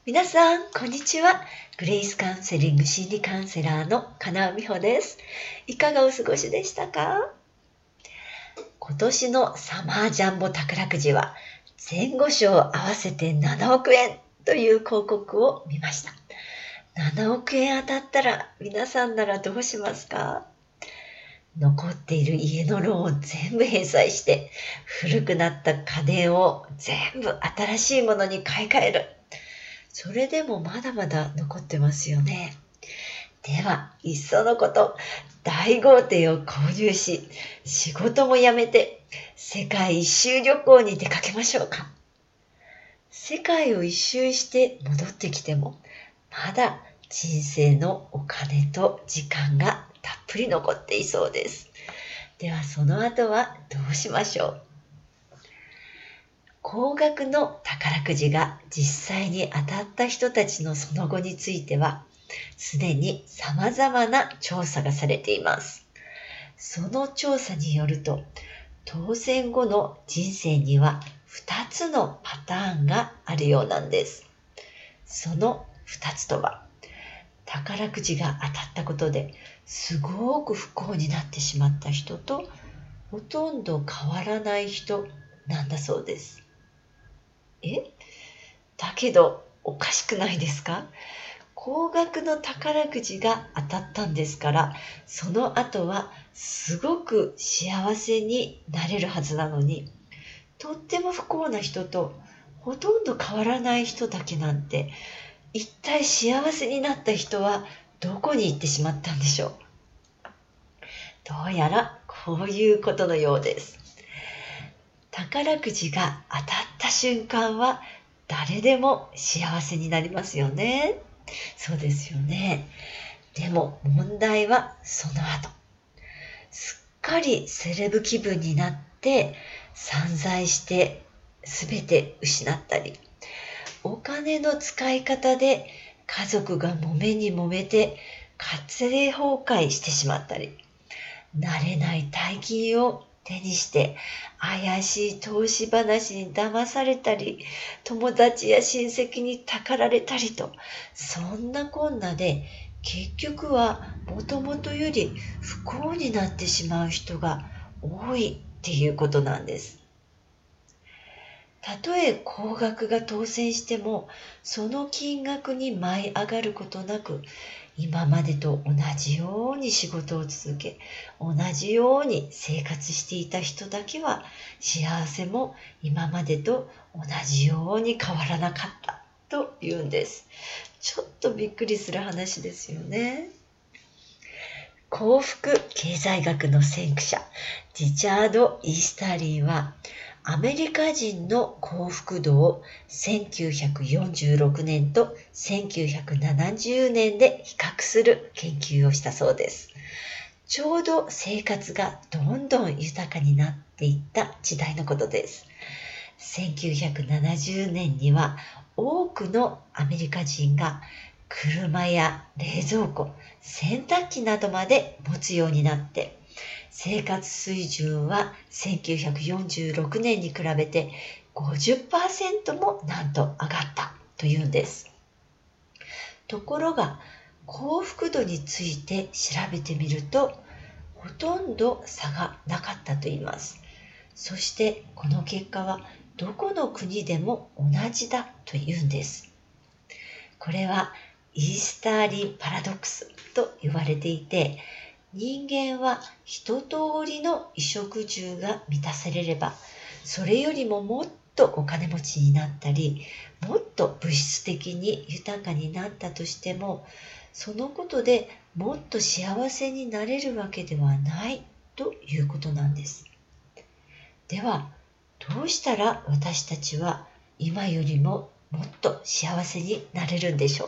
皆さん、こんにちは。グレイスカウンセリング心理カウンセラーの金尾美穂です。いかがお過ごしでしたか？今年のサマージャンボ宝くじは前後賞合わせて7億円という広告を見ました。7億円当たったら皆さんならどうしますか？残っている家のローンを全部返済して、古くなった家電を全部新しいものに買い替える。それでもまだまだ残ってますよね。では、いっそのこと、大豪邸を購入し、仕事も辞めて、世界一周旅行に出かけましょうか。世界を一周して戻ってきても、まだ人生のお金と時間がたっぷり残っていそうです。では、その後はどうしましょう。高額の宝くじが実際に当たった人たちのその後については、すでに様々な調査がされています。その調査によると、当選後の人生には2つのパターンがあるようなんです。その2つとは、宝くじが当たったことですごく不幸になってしまった人と、ほとんど変わらない人なんだそうです。だけどおかしくないですか？高額の宝くじが当たったんですから、その後はすごく幸せになれるはずなのに、とっても不幸な人とほとんど変わらない人だけなんて、一体幸せになった人はどこに行ってしまったんでしょう。どうやらこういうことのようです。宝くじが当たった瞬間は誰でも幸せになりますよね。そうですよね。でも問題はその後。すっかりセレブ気分になって散財して全て失ったり、お金の使い方で家族が揉めに揉めて家庭崩壊してしまったり、慣れない大金を手にして怪しい投資話に騙されたり、友達や親戚にたかられたりと、そんなこんなで結局はもともとより不幸になってしまう人が多いっていうことなんです。たとえ高額が当選しても、その金額に舞い上がることなく、今までと同じように仕事を続け、同じように生活していた人だけは、幸せも今までと同じように変わらなかったと言うんです。ちょっとびっくりする話ですよね。幸福経済学の先駆者、リチャード・イースターリンは、アメリカ人の幸福度を1946年と1970年で比較する研究をしたそうです。ちょうど生活がどんどん豊かになっていった時代のことです。1970年には多くのアメリカ人が車や冷蔵庫、洗濯機などまで持つようになって、生活水準は1946年に比べて 50% もなんと上がったというんです。ところが幸福度について調べてみると、ほとんど差がなかったと言います。そしてこの結果はどこの国でも同じだというんです。これはイースターリンパラドックスと言われていて、人間は一通りの衣食住が満たされれば、それよりももっとお金持ちになったり、もっと物質的に豊かになったとしても、そのことでもっと幸せになれるわけではないということなんです。では、どうしたら私たちは今よりももっと幸せになれるんでしょう。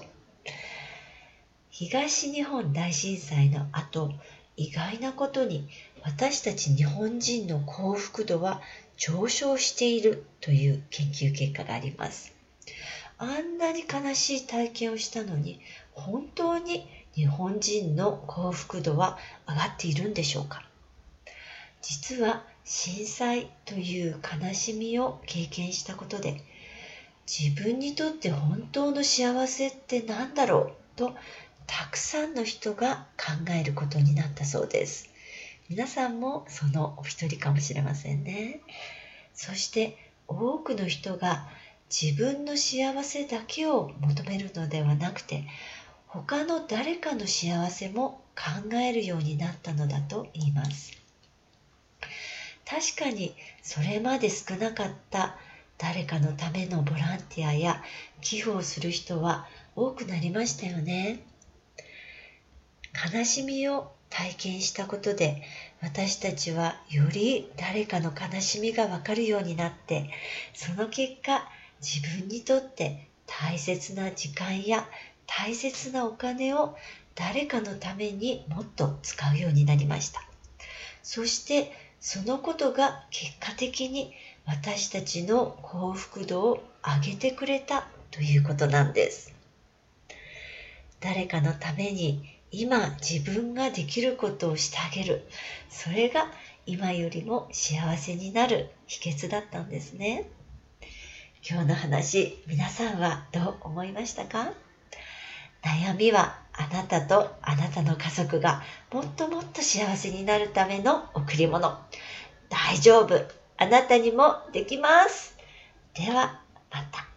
東日本大震災の後、意外なことに私たち日本人の幸福度は上昇しているという研究結果があります。あんなに悲しい体験をしたのに、本当に日本人の幸福度は上がっているんでしょうか。実は震災という悲しみを経験したことで、 自分にとって本当の幸せって何だろうとたくさんの人が考えることになったそうです。皆さんもそのお一人かもしれませんね。そして多くの人が自分の幸せだけを求めるのではなくて、他の誰かの幸せも考えるようになったのだと言います。確かにそれまで少なかった誰かのためのボランティアや寄付をする人は多くなりましたよね。悲しみを体験したことで、私たちはより誰かの悲しみがわかるようになって、その結果自分にとって大切な時間や大切なお金を誰かのためにもっと使うようになりました。そしてそのことが結果的に私たちの幸福度を上げてくれたということなんです。誰かのために今自分ができることをしてあげる。それが今よりも幸せになる秘訣だったんですね。今日の話、皆さんはどう思いましたか？悩みはあなたとあなたの家族がもっともっと幸せになるための贈り物。大丈夫。あなたにもできます。ではまた。